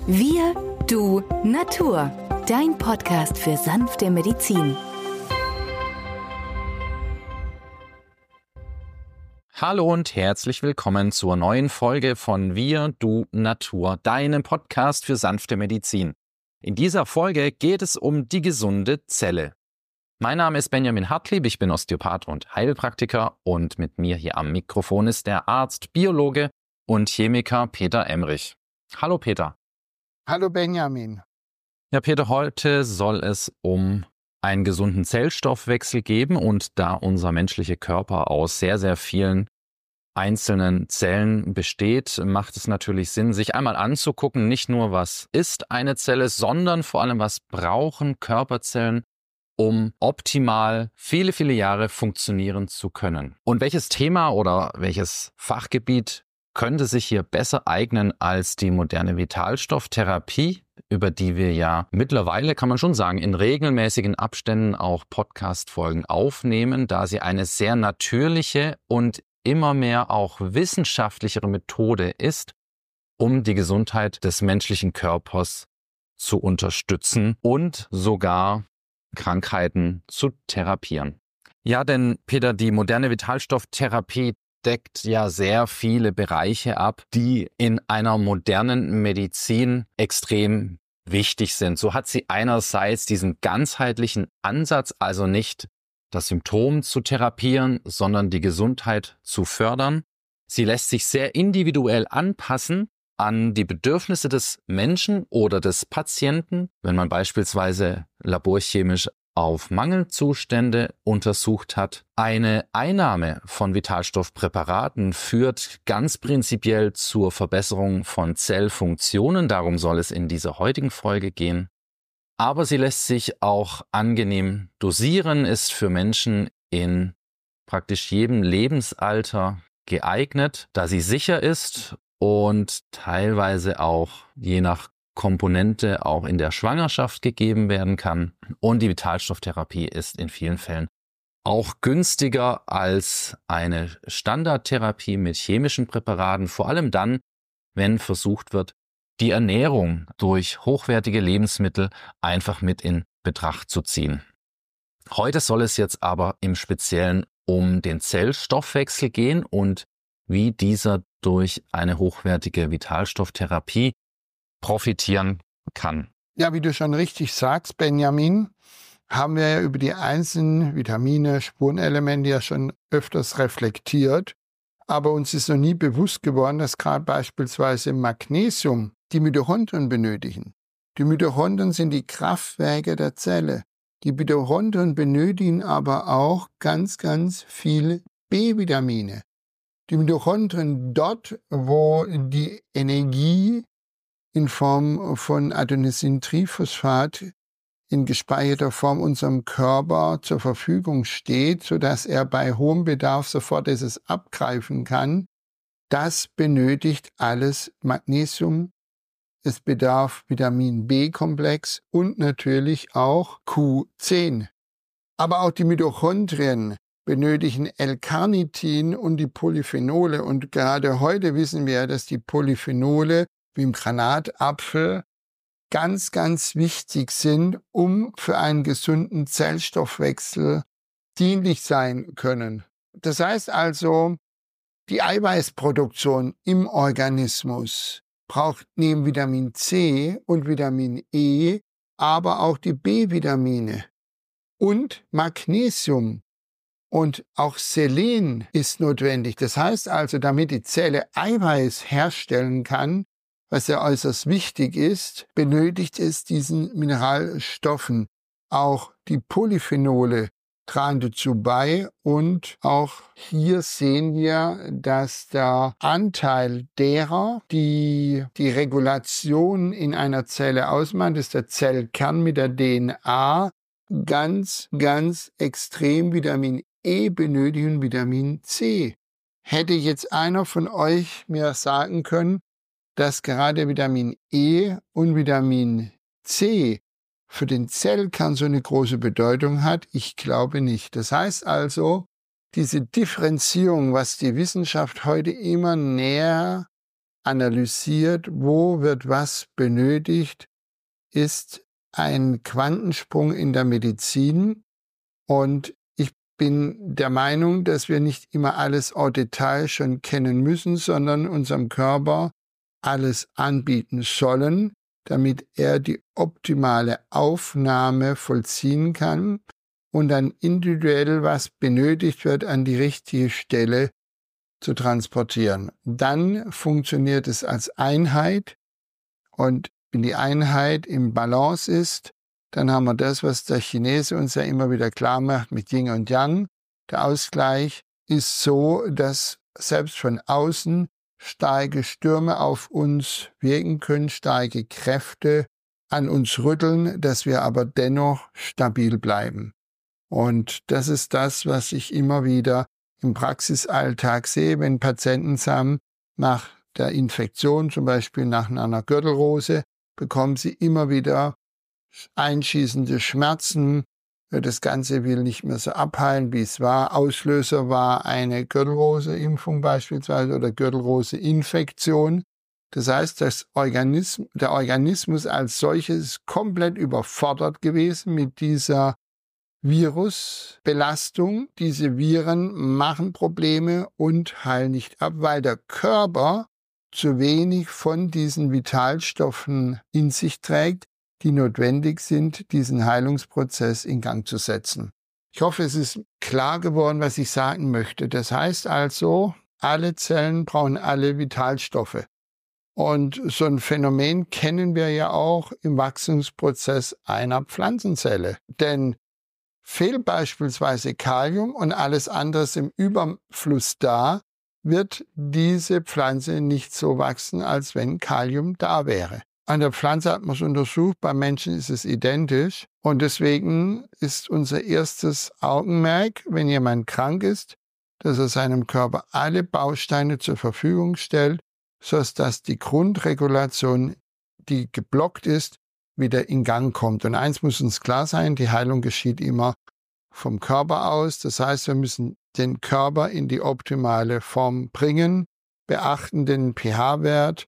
Wir, du, Natur. Dein Podcast für sanfte Medizin. Hallo und herzlich willkommen zur neuen Folge von Wir, du, Natur, deinem Podcast für sanfte Medizin. In dieser Folge geht es um die gesunde Zelle. Mein Name ist Benjamin Hartlieb, ich bin Osteopath und Heilpraktiker und mit mir hier am Mikrofon ist der Arzt, Biologe und Chemiker Peter Emrich. Hallo Peter. Hallo Benjamin. Ja Peter, heute soll es um einen gesunden Zellstoffwechsel geben und da unser menschlicher Körper aus sehr, sehr vielen einzelnen Zellen besteht, macht es natürlich Sinn, sich einmal anzugucken, nicht nur was ist eine Zelle, sondern vor allem was brauchen Körperzellen, um optimal viele, viele Jahre funktionieren zu können. Und welches Thema oder welches Fachgebiet könnte sich hier besser eignen als die moderne Vitalstofftherapie, über die wir ja mittlerweile, kann man schon sagen, in regelmäßigen Abständen auch Podcast-Folgen aufnehmen, da sie eine sehr natürliche und immer mehr auch wissenschaftlichere Methode ist, um die Gesundheit des menschlichen Körpers zu unterstützen und sogar Krankheiten zu therapieren. Ja, denn Peter, die moderne Vitalstofftherapie deckt ja sehr viele Bereiche ab, die in einer modernen Medizin extrem wichtig sind. So hat sie einerseits diesen ganzheitlichen Ansatz, also nicht das Symptom zu therapieren, sondern die Gesundheit zu fördern. Sie lässt sich sehr individuell anpassen an die Bedürfnisse des Menschen oder des Patienten, wenn man beispielsweise laborchemisch auf Mangelzustände untersucht hat. Eine Einnahme von Vitalstoffpräparaten führt ganz prinzipiell zur Verbesserung von Zellfunktionen. Darum soll es in dieser heutigen Folge gehen. Aber sie lässt sich auch angenehm dosieren, ist für Menschen in praktisch jedem Lebensalter geeignet, da sie sicher ist und teilweise auch je nach Komponente auch in der Schwangerschaft gegeben werden kann. Und die Vitalstofftherapie ist in vielen Fällen auch günstiger als eine Standardtherapie mit chemischen Präparaten, vor allem dann, wenn versucht wird, die Ernährung durch hochwertige Lebensmittel einfach mit in Betracht zu ziehen. Heute soll es jetzt aber im Speziellen um den Zellstoffwechsel gehen und wie dieser durch eine hochwertige Vitalstofftherapie profitieren kann. Ja, wie du schon richtig sagst, Benjamin, haben wir ja über die einzelnen Vitamine, Spurenelemente ja schon öfters reflektiert. Aber uns ist noch nie bewusst geworden, dass gerade beispielsweise Magnesium die Mitochondrien benötigen. Die Mitochondrien sind die Kraftwerke der Zelle. Die Mitochondrien benötigen aber auch ganz, ganz viel B-Vitamine. Die Mitochondrien dort, wo die Energie in Form von Adenosintriphosphat in gespeicherter Form unserem Körper zur Verfügung steht, sodass er bei hohem Bedarf sofort dieses abgreifen kann. Das benötigt alles Magnesium. Es bedarf Vitamin B-Komplex und natürlich auch Q10. Aber auch die Mitochondrien benötigen L-Carnitin und die Polyphenole. Und gerade heute wissen wir, dass die Polyphenole wie im Granatapfel ganz, ganz wichtig sind, um für einen gesunden Zellstoffwechsel dienlich sein können. Das heißt also, die Eiweißproduktion im Organismus braucht neben Vitamin C und Vitamin E aber auch die B-Vitamine und Magnesium und auch Selen ist notwendig. Das heißt also, damit die Zelle Eiweiß herstellen kann, was ja äußerst wichtig ist, benötigt es diesen Mineralstoffen. Auch die Polyphenole tragen dazu bei und auch hier sehen wir, dass der Anteil derer, die die Regulation in einer Zelle ausmachen, das ist der Zellkern mit der DNA, ganz, ganz extrem Vitamin E benötigen, Vitamin C. Hätte jetzt einer von euch mir sagen können, dass gerade Vitamin E und Vitamin C für den Zellkern so eine große Bedeutung hat? Ich glaube nicht. Das heißt also, diese Differenzierung, was die Wissenschaft heute immer näher analysiert, wo wird was benötigt, ist ein Quantensprung in der Medizin. Und ich bin der Meinung, dass wir nicht immer alles en Detail schon kennen müssen, sondern unserem Körper alles anbieten sollen, damit er die optimale Aufnahme vollziehen kann und dann individuell, was benötigt wird, an die richtige Stelle zu transportieren. Dann funktioniert es als Einheit, und wenn die Einheit im Balance ist, dann haben wir das, was der Chinese uns ja immer wieder klar macht mit Yin und Yang. Der Ausgleich ist so, dass selbst von außen starke Stürme auf uns wirken können, starke Kräfte an uns rütteln, dass wir aber dennoch stabil bleiben. Und das ist das, was ich immer wieder im Praxisalltag sehe, wenn Patienten sagen, nach der Infektion, zum Beispiel nach einer Gürtelrose, bekommen sie immer wieder einschießende Schmerzen. Das Ganze will nicht mehr so abheilen, wie es war. Auslöser war eine Gürtelrose-Impfung beispielsweise oder Gürtelrose-Infektion. Das heißt, der Organismus als solches ist komplett überfordert gewesen mit dieser Virusbelastung. Diese Viren machen Probleme und heilen nicht ab, weil der Körper zu wenig von diesen Vitalstoffen in sich trägt, die notwendig sind, diesen Heilungsprozess in Gang zu setzen. Ich hoffe, es ist klar geworden, was ich sagen möchte. Das heißt also, alle Zellen brauchen alle Vitalstoffe. Und so ein Phänomen kennen wir ja auch im Wachstumsprozess einer Pflanzenzelle. Denn fehlt beispielsweise Kalium und alles andere ist im Überfluss da, wird diese Pflanze nicht so wachsen, als wenn Kalium da wäre. An der Pflanze hat man es untersucht, beim Menschen ist es identisch. Und deswegen ist unser erstes Augenmerk, wenn jemand krank ist, dass er seinem Körper alle Bausteine zur Verfügung stellt, sodass die Grundregulation, die geblockt ist, wieder in Gang kommt. Und eins muss uns klar sein, die Heilung geschieht immer vom Körper aus. Das heißt, wir müssen den Körper in die optimale Form bringen, beachten den pH-Wert,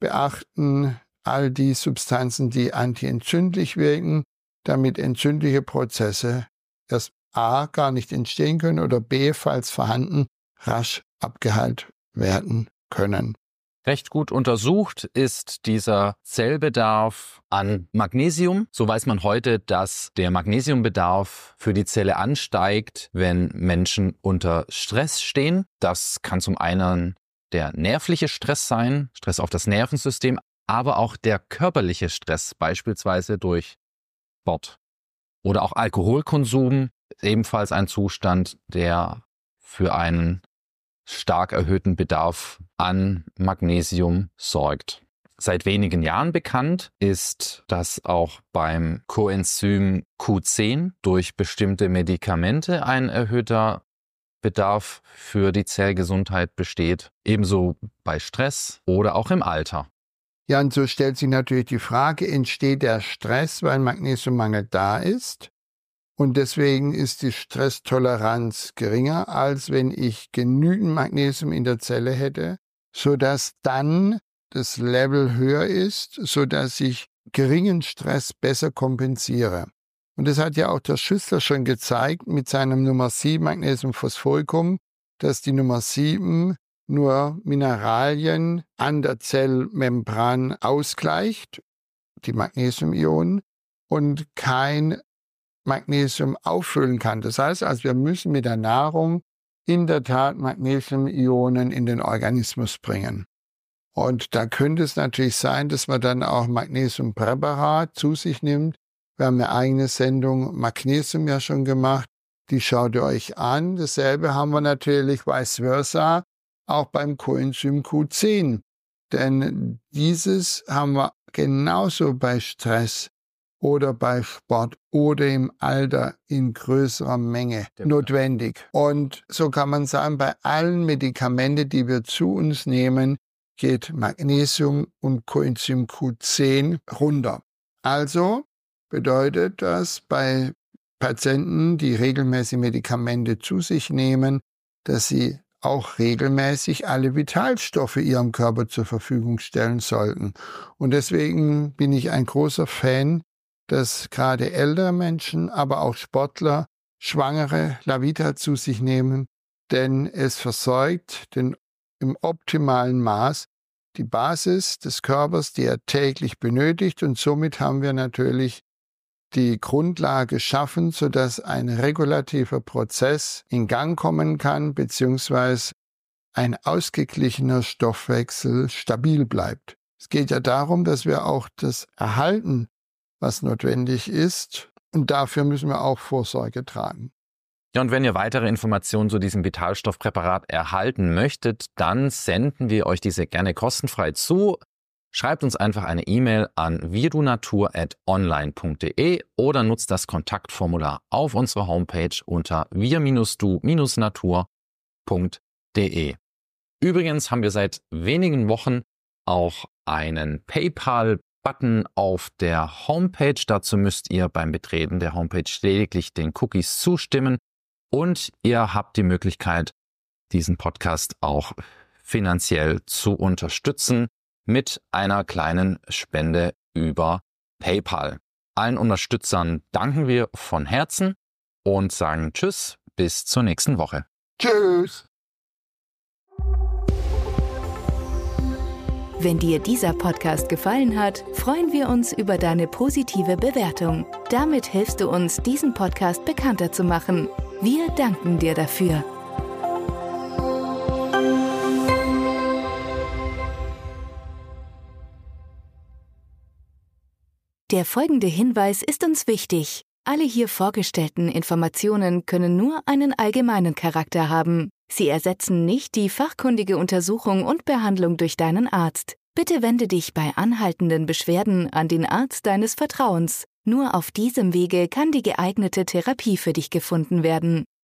beachten all die Substanzen, die antientzündlich wirken, damit entzündliche Prozesse erst A gar nicht entstehen können oder B, falls vorhanden, rasch abgeheilt werden können. Recht gut untersucht ist dieser Zellbedarf an Magnesium. So weiß man heute, dass der Magnesiumbedarf für die Zelle ansteigt, wenn Menschen unter Stress stehen. Das kann zum einen der nervliche Stress sein, Stress auf das Nervensystem, aber auch der körperliche Stress, beispielsweise durch Sport oder auch Alkoholkonsum, ebenfalls ein Zustand, der für einen stark erhöhten Bedarf an Magnesium sorgt. Seit wenigen Jahren bekannt ist, dass auch beim Coenzym Q10 durch bestimmte Medikamente ein erhöhter Bedarf für die Zellgesundheit besteht, ebenso bei Stress oder auch im Alter. Ja, und so stellt sich natürlich die Frage, entsteht der Stress, weil Magnesiummangel da ist? Und deswegen ist die Stresstoleranz geringer, als wenn ich genügend Magnesium in der Zelle hätte, sodass dann das Level höher ist, sodass ich geringen Stress besser kompensiere. Und das hat ja auch der Schüssler schon gezeigt mit seinem Nummer 7 Magnesiumphosphoricum, dass die Nummer 7 nur Mineralien an der Zellmembran ausgleicht, die Magnesiumionen, und kein Magnesium auffüllen kann. Das heißt also, wir müssen mit der Nahrung in der Tat Magnesiumionen in den Organismus bringen. Und da könnte es natürlich sein, dass man dann auch Magnesiumpräparat zu sich nimmt. Wir haben eine eigene Sendung Magnesium ja schon gemacht. Die schaut ihr euch an. Dasselbe haben wir natürlich vice versa auch beim Coenzym Q10. Denn dieses haben wir genauso bei Stress oder bei Sport oder im Alter in größerer Menge notwendig. Und so kann man sagen, bei allen Medikamenten, die wir zu uns nehmen, geht Magnesium und Coenzym Q10 runter. Also bedeutet das bei Patienten, die regelmäßig Medikamente zu sich nehmen, dass sie auch regelmäßig alle Vitalstoffe ihrem Körper zur Verfügung stellen sollten. Und deswegen bin ich ein großer Fan, dass gerade ältere Menschen, aber auch Sportler, Schwangere LaVita zu sich nehmen, denn es versorgt im optimalen Maß die Basis des Körpers, die er täglich benötigt, und somit haben wir natürlich die Grundlage geschaffen, sodass ein regulativer Prozess in Gang kommen kann, beziehungsweise ein ausgeglichener Stoffwechsel stabil bleibt. Es geht ja darum, dass wir auch das erhalten, was notwendig ist, und dafür müssen wir auch Vorsorge tragen. Ja, und wenn ihr weitere Informationen zu diesem Vitalstoffpräparat erhalten möchtet, dann senden wir euch diese gerne kostenfrei zu. Schreibt uns einfach eine E-Mail an wir-du-natur@online.de oder nutzt das Kontaktformular auf unserer Homepage unter wir-du-natur.de. Übrigens haben wir seit wenigen Wochen auch einen PayPal-Button auf der Homepage. Dazu müsst ihr beim Betreten der Homepage lediglich den Cookies zustimmen und ihr habt die Möglichkeit, diesen Podcast auch finanziell zu unterstützen mit einer kleinen Spende über PayPal. Allen Unterstützern danken wir von Herzen und sagen Tschüss, bis zur nächsten Woche. Tschüss! Wenn dir dieser Podcast gefallen hat, freuen wir uns über deine positive Bewertung. Damit hilfst du uns, diesen Podcast bekannter zu machen. Wir danken dir dafür. Der folgende Hinweis ist uns wichtig. Alle hier vorgestellten Informationen können nur einen allgemeinen Charakter haben. Sie ersetzen nicht die fachkundige Untersuchung und Behandlung durch deinen Arzt. Bitte wende dich bei anhaltenden Beschwerden an den Arzt deines Vertrauens. Nur auf diesem Wege kann die geeignete Therapie für dich gefunden werden.